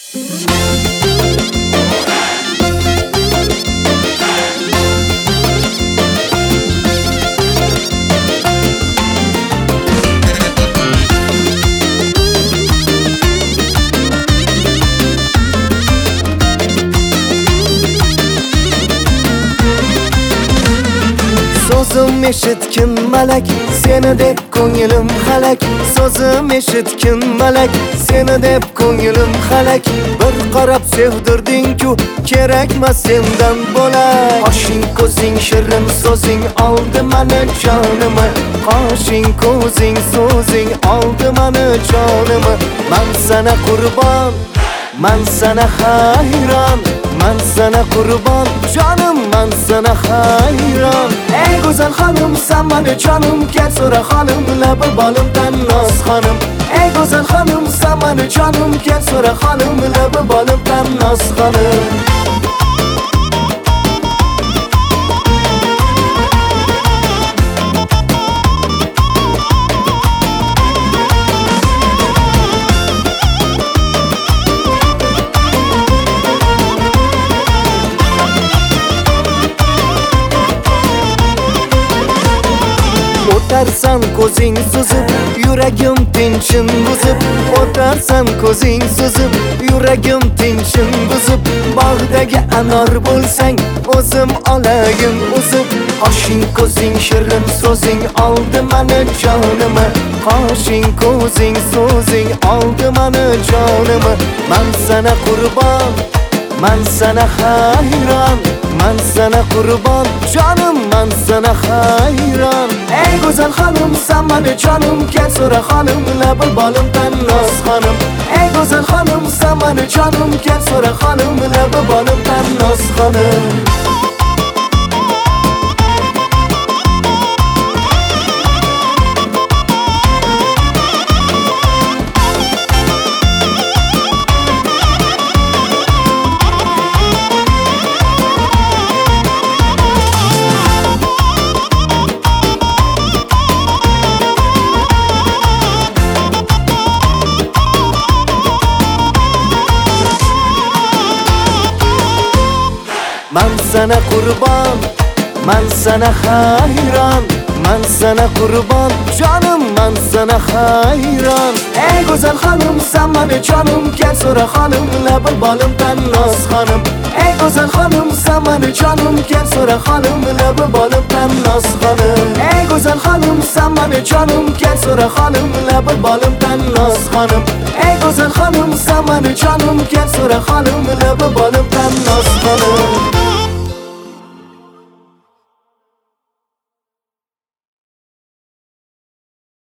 Sözüm eşitkin melek, seni dep ko'nglim halak. Sözüm eşitkin melek, seni dep ko'nglim halak. Bir qarab sevdirding-ku, kerakmas sendan bo'lak. Qoshing ko'zing shirin so'zing oldi meni jonimni. Qoshing ko'zing so'zing oldi meni jonimni. Men sana qurbon, men sana hayron. Men sana qurbon, canım men sana hayron. Ey güzel hanım sen meni canım, kel so'ra hanım labi bolimdan noz hanım. Ey güzel hanım sen meni canım, kel so'ra hanım labi bolimdan noz hanım. O'tarsan ko'zing suzib, yuragim tinchin buzib. O'tarsan ko'zing suzib, yuragim tinchin buzib. Bog'dagi anor bo'lsang, o'zim olayim uzib. Qoshing ko'zing shirin so'zing oldi meni jonimni. Qoshing ko'zing so'zing oldi meni jonimni. Men sana qurbon, men sana hayron. Men sana qurbon, canım men sana hayron. Ey güzel hanım sen meni canım, kel so'ra hanım labi bolimdan noz hanım. Ey güzel hanım sen meni canım, kel so'ra hanım labi bolimdan noz hanım. Men sana qurbon, men sana hayron. Men sana qurbon, canım men sana hayron. Ey güzel hanım sen meni canım, kel so'ra hanım labi bolimdan noz hanım. Ey güzel hanım sen meni canım, kel so'ra hanım labi bolimdan noz hanım. Ey güzel hanım sen meni canım, kel so'ra hanım labi bolimdan noz hanım. Ey güzel hanım sen meni canım, kel so'ra hanım labi bolimdan